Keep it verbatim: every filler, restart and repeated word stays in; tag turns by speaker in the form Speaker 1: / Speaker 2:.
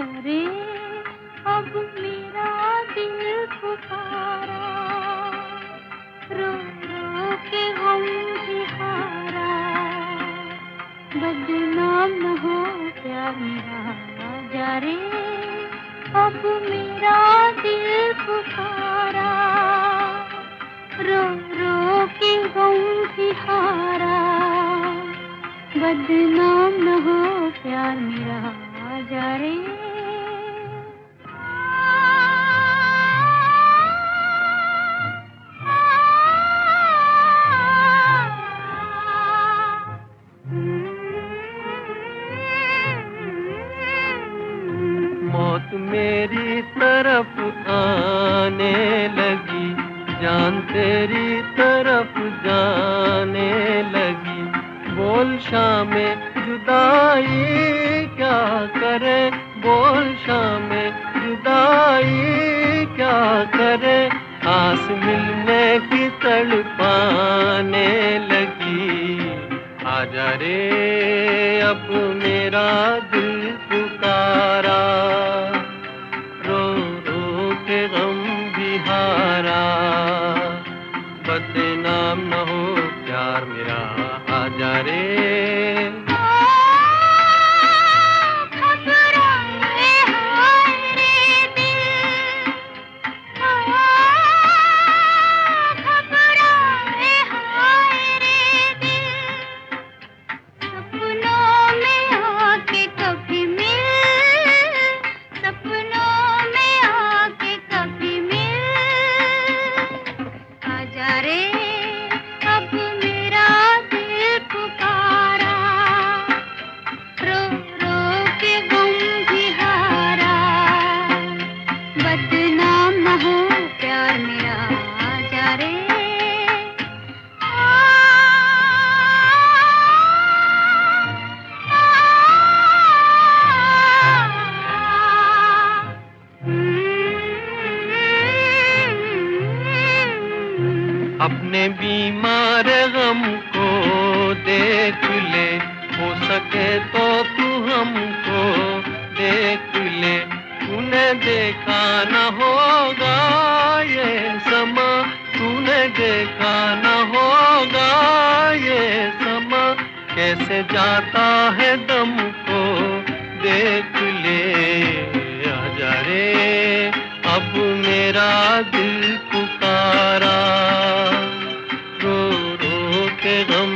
Speaker 1: रे अब मेरा दिल पुकारा, रो रो के गम भी हारा, बदनाम न हो प्यार मेरा, आजा रे अब मेरा दिल पुकारा, रो रो के गम भी हारा, बदनाम न हो प्यार मेरा, आजा रे।
Speaker 2: मौत मेरी तरफ आने लगी, जान तेरी तरफ जाने लगी, बोल शामे जुदाई क्या करे, बोल शामे जुदाई क्या करे, आस मिलने की तड़पाने लगी, आजा रे अब मेरा दिल पुकारा, रो रो के गम भी हारा, बदनाम न हो प्यार मेरा, आजा रे। अपने बीमार गम को देख ले, हो सके तो तू हमको देख ले, तूने देखा न होगा ये समा, तूने देखा न होगा ये समा, कैसे जाता है दम को देख ले, आजा रे अब मेरा दिल पुकारा, रो रो के गम